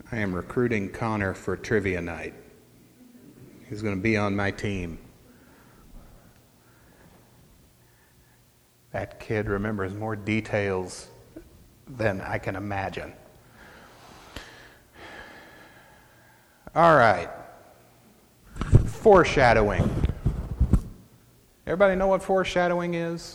I am recruiting Connor for trivia night. He's going to be on my team. That kid remembers more details than I can imagine. All right. Foreshadowing. Everybody know what foreshadowing is?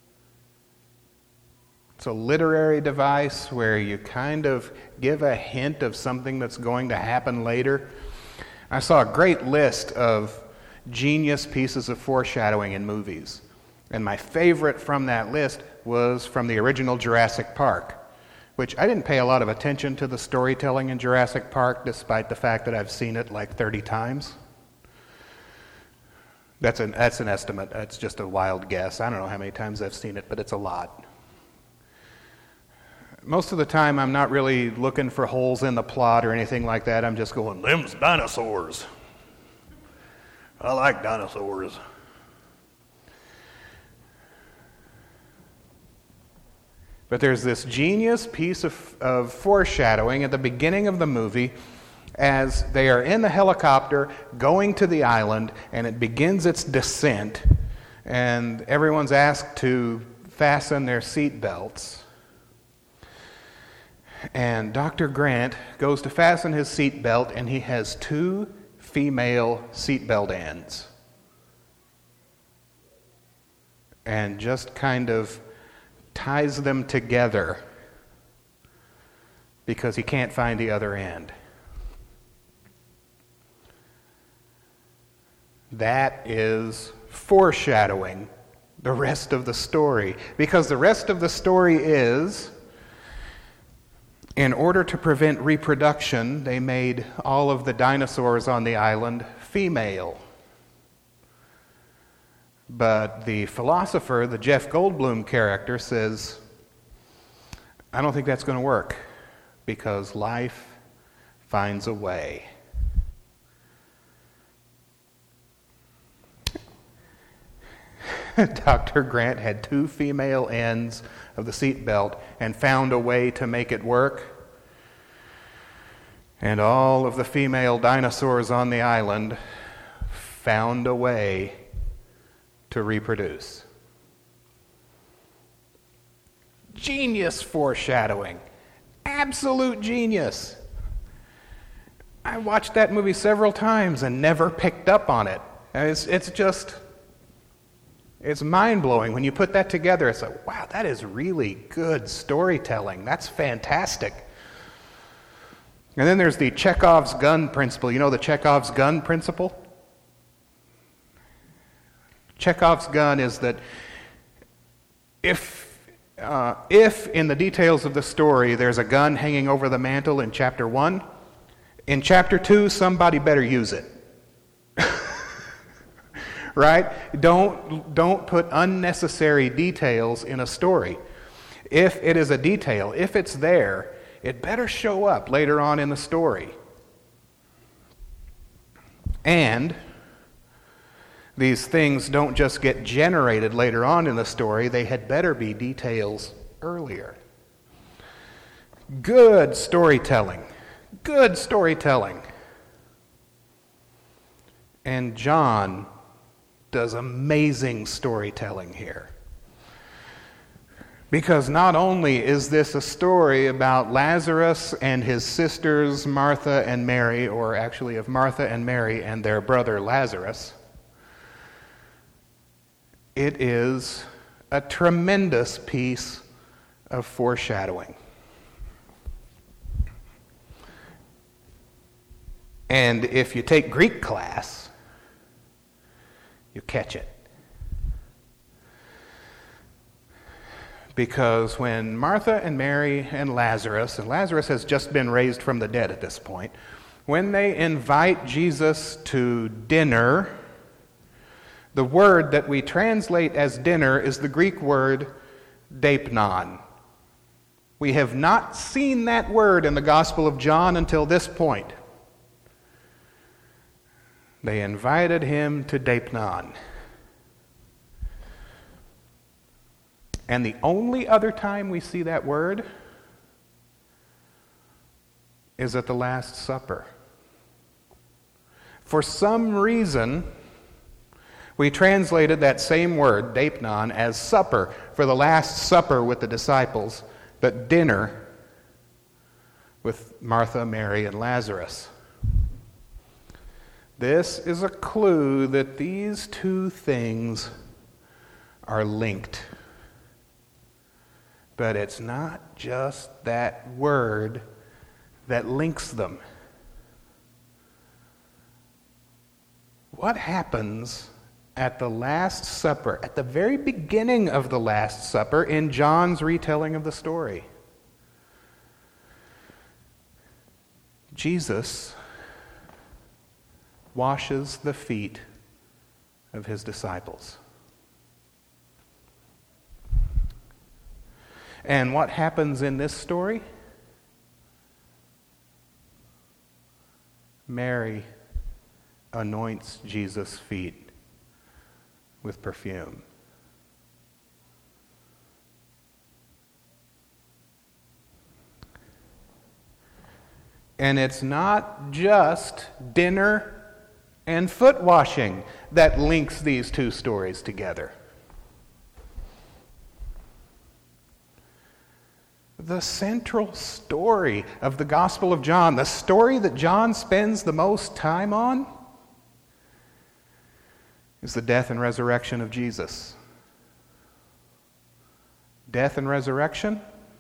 It's a literary device where you kind of give a hint of something that's going to happen later. I saw a great list of genius pieces of foreshadowing in movies. And my favorite from that list was from the original Jurassic Park, which I didn't pay a lot of attention to the storytelling in Jurassic Park, despite the fact that I've seen it like 30 times. That's an estimate. That's just a wild guess. I don't know how many times I've seen it, but it's a lot. Most of the time, I'm not really looking for holes in the plot or anything like that. I'm just going, them's dinosaurs. I like dinosaurs. But there's this genius piece of foreshadowing at the beginning of the movie as they are in the helicopter going to the island, and it begins its descent, and everyone's asked to fasten their seat belts. And Dr. Grant goes to fasten his seat belt, and he has 2 female seatbelt ends. And just kind of ties them together because he can't find the other end. That is foreshadowing the rest of the story, because the rest of the story is, in order to prevent reproduction, they made all of the dinosaurs on the island female. But the philosopher, the Jeff Goldblum character, says, I don't think that's going to work, because life finds a way. Dr. Grant had 2 female ends of the seatbelt and found a way to make it work. And all of the female dinosaurs on the island found a way to reproduce. Genius foreshadowing. Absolute genius. I watched that movie several times and never picked up on it. It's mind-blowing. When you put that together, it's like, wow, that is really good storytelling. That's fantastic. And then there's the Chekhov's gun principle. You know the Chekhov's gun principle? Chekhov's gun is that if in the details of the story there's a gun hanging over the mantle in chapter 1, in chapter 2 somebody better use it. Right? Don't put unnecessary details in a story. If it is a detail, if it's there, it better show up later on in the story. And these things don't just get generated later on in the story, they had better be details earlier. Good storytelling. Good storytelling. And John does amazing storytelling here. Because not only is this a story about Lazarus and his sisters Martha and Mary, or actually of Martha and Mary and their brother Lazarus, it is a tremendous piece of foreshadowing. And if you take Greek class, you catch it. Because when Martha and Mary and Lazarus has just been raised from the dead at this point, when they invite Jesus to dinner, the word that we translate as dinner is the Greek word deipnon. We have not seen that word in the Gospel of John until this point. They invited him to deipnon. And the only other time we see that word is at the Last Supper. For some reason, we translated that same word, deipnon, as supper for the Last Supper with the disciples, but dinner with Martha, Mary, and Lazarus. This is a clue that these two things are linked. But it's not just that word that links them. What happens at the Last Supper, at the very beginning of the Last Supper in John's retelling of the story? Jesus washes the feet of his disciples. And what happens in this story? Mary anoints Jesus' feet with perfume. And it's not just dinner and foot washing that links these two stories together. The central story of the Gospel of John, the story that John spends the most time on, is the death and resurrection of Jesus. Death and resurrection?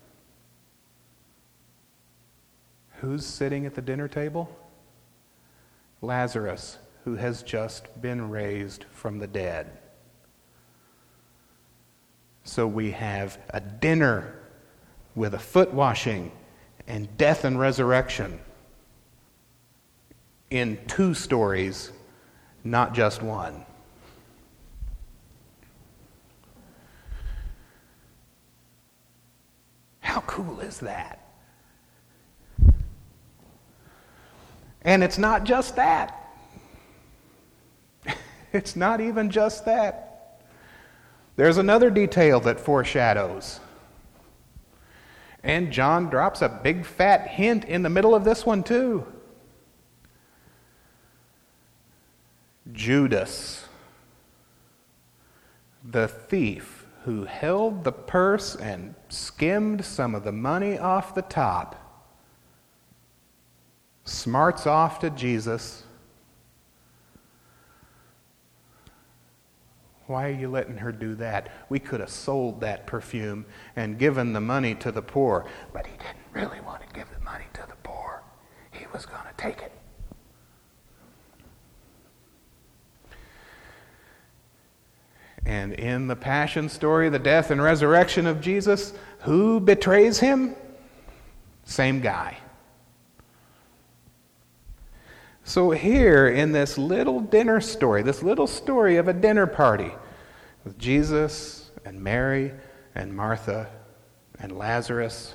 Who's sitting at the dinner table? Lazarus, who has just been raised from the dead. So we have a dinner with a foot washing and death and resurrection in two stories, not just one. How cool is that? And it's not just that. It's not even just that. There's another detail that foreshadows. And John drops a big fat hint in the middle of this one too. Judas, the thief who held the purse and skimmed some of the money off the top, smarts off to Jesus. Why are you letting her do that? We could have sold that perfume and given the money to the poor. But he didn't really want to give the money to the poor. He was going to take it. And in the Passion story, the death and resurrection of Jesus, who betrays him? Same guy. So here in this little dinner story, this little story of a dinner party with Jesus and Mary and Martha and Lazarus,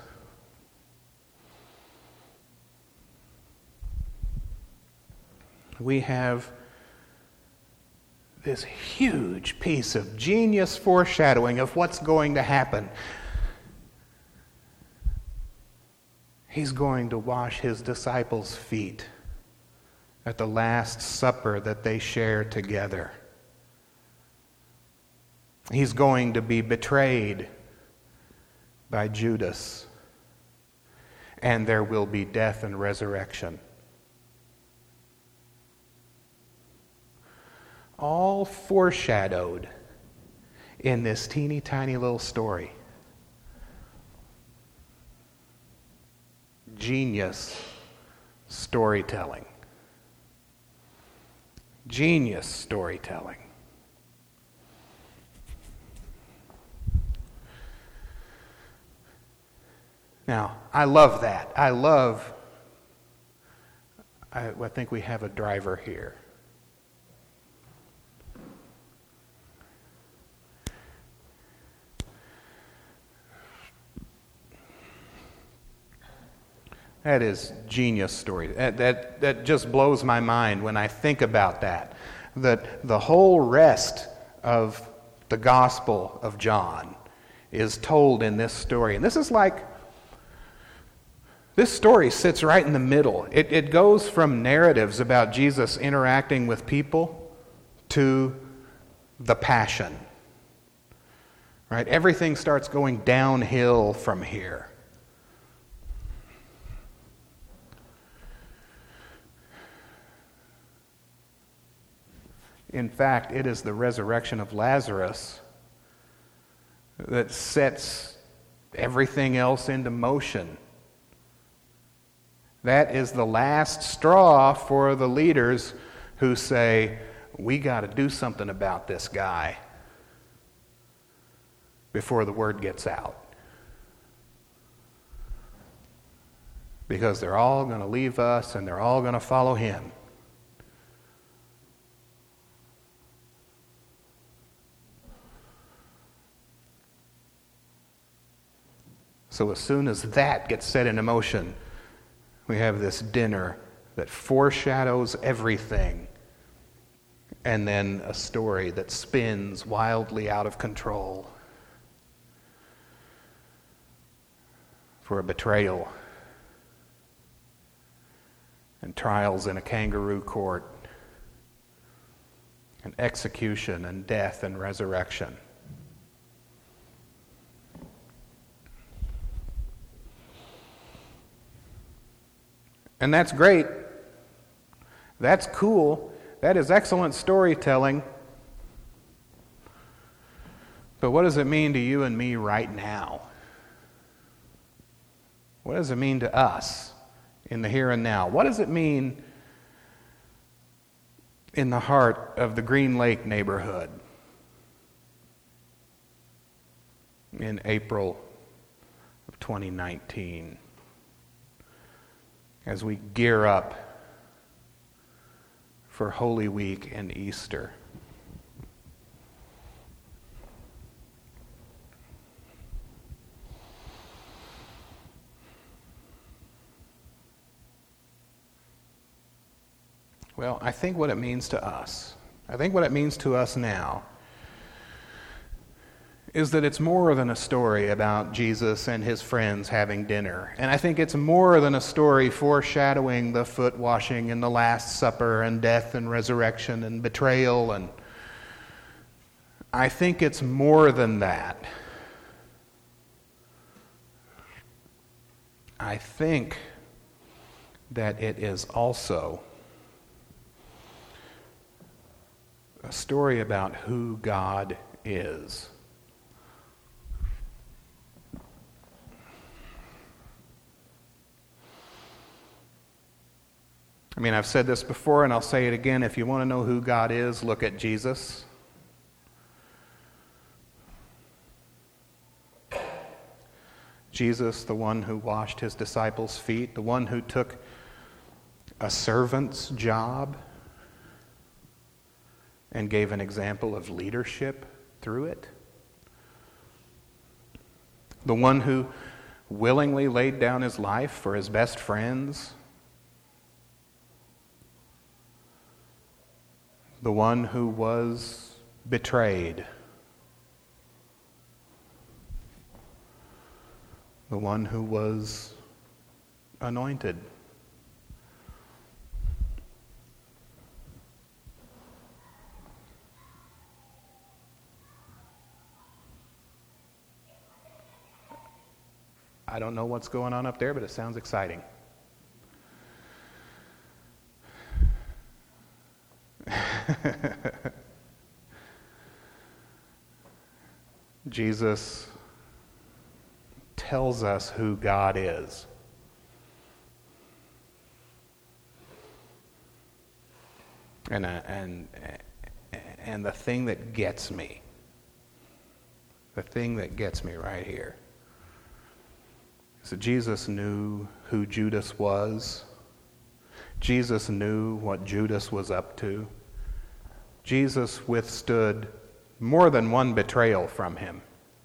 we have this huge piece of genius foreshadowing of what's going to happen. He's going to wash his disciples' feet at the Last Supper that they share together. He's going to be betrayed by Judas, and there will be death and resurrection. All foreshadowed in this teeny tiny little story. Genius storytelling. Genius storytelling. Now, I love that. I think we have a driver here. That is genius story. That just blows my mind when I think about that. That the whole rest of the Gospel of John is told in this story. And this is like This story sits right in the middle. It goes from narratives about Jesus interacting with people to the passion. Right? Everything starts going downhill from here. In fact, it is the resurrection of Lazarus that sets everything else into motion. That is the last straw for the leaders who say, we got to do something about this guy before the word gets out. Because they're all going to leave us and they're all going to follow him. So as soon as that gets set into motion, we have this dinner that foreshadows everything, and then a story that spins wildly out of control for a betrayal and trials in a kangaroo court and execution and death and resurrection. And that's great. That's cool. That is excellent storytelling. But what does it mean to you and me right now? What does it mean to us in the here and now? What does it mean in the heart of the Green Lake neighborhood in April of 2019? As we gear up for Holy Week and Easter. Well, I think what it means to us, now, is that it's more than a story about Jesus and his friends having dinner. And I think it's more than a story foreshadowing the foot washing and the Last Supper and death and resurrection and betrayal. And I think it's more than that. I think that it is also a story about who God is. I mean, I've said this before and I'll say it again. If you want to know who God is, look at Jesus. Jesus, the one who washed his disciples' feet, the one who took a servant's job and gave an example of leadership through it. The one who willingly laid down his life for his best friends. The one who was betrayed. The one who was anointed. I don't know what's going on up there, but it sounds exciting. Jesus tells us who God is. And the thing that gets me right here is that Jesus knew who Judas was. Jesus knew what Judas was up to. Jesus withstood more than one betrayal from him.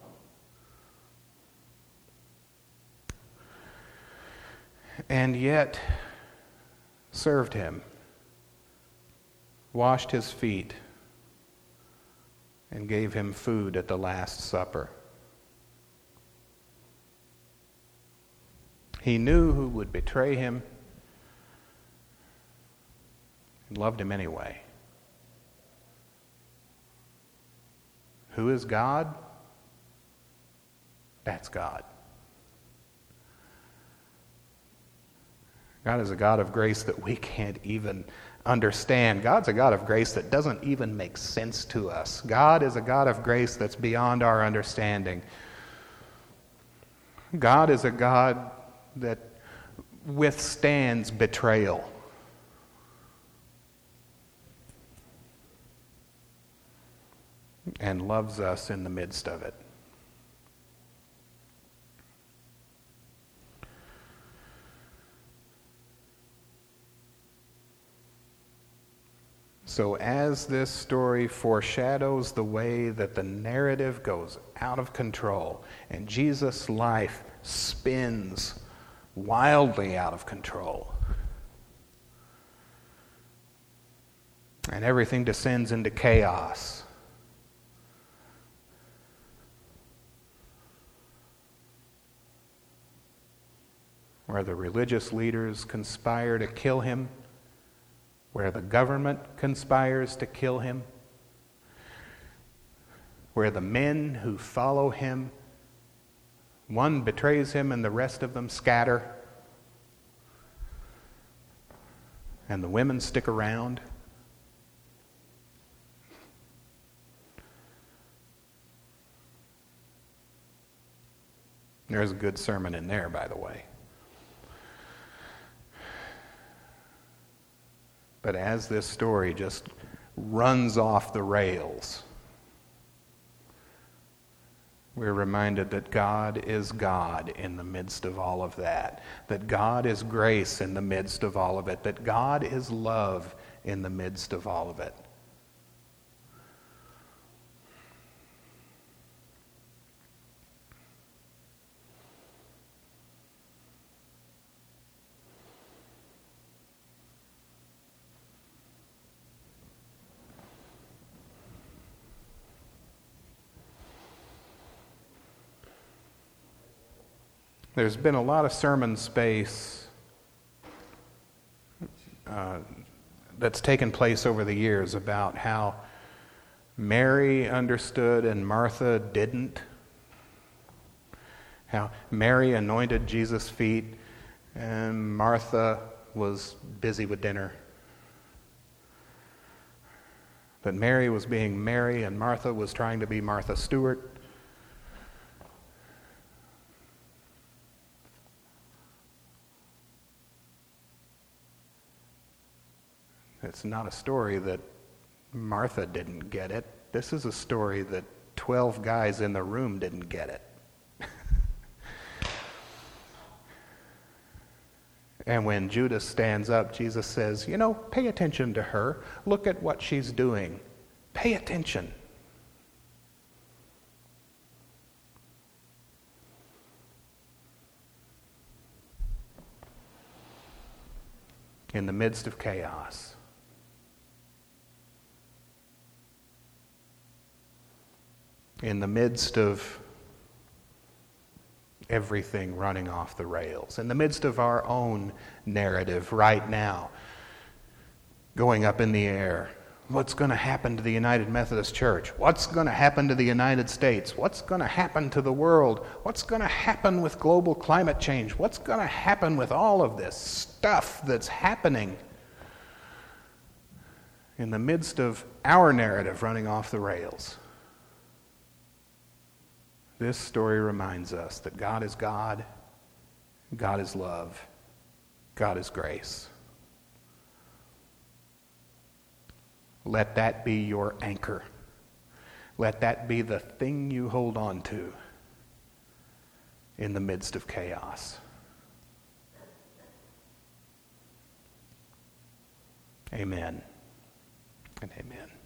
And yet served him, washed his feet, and gave him food at the Last Supper. He knew who would betray him and loved him anyway. Who is God? That's God. God is a God of grace that we can't even understand. God's a God of grace that doesn't even make sense to us. God is a God of grace that's beyond our understanding. God is a God that withstands betrayal. And loves us in the midst of it. So as this story foreshadows the way that the narrative goes out of control and Jesus' life spins wildly out of control and everything descends into chaos, where the religious leaders conspire to kill him, where the government conspires to kill him, where the men who follow him, one betrays him and the rest of them scatter, and the women stick around. There's a good sermon in there, by the way. But as this story just runs off the rails, we're reminded that God is God in the midst of all of that God is grace in the midst of all of it, that God is love in the midst of all of it. There's been a lot of sermon space that's taken place over the years about how Mary understood and Martha didn't. How Mary anointed Jesus' feet and Martha was busy with dinner. But Mary was being Mary and Martha was trying to be Martha Stewart. It's not a story that Martha didn't get it. This is a story that 12 guys in the room didn't get it. And when Judas stands up, Jesus says, pay attention to her. Look at what she's doing. Pay attention. In the midst of chaos, in the midst of everything running off the rails, in the midst of our own narrative right now, going up in the air. What's going to happen to the United Methodist Church? What's going to happen to the United States? What's going to happen to the world? What's going to happen with global climate change? What's going to happen with all of this stuff that's happening in the midst of our narrative running off the rails? This story reminds us that God is God, God is love, God is grace. Let that be your anchor. Let that be the thing you hold on to in the midst of chaos. Amen and amen.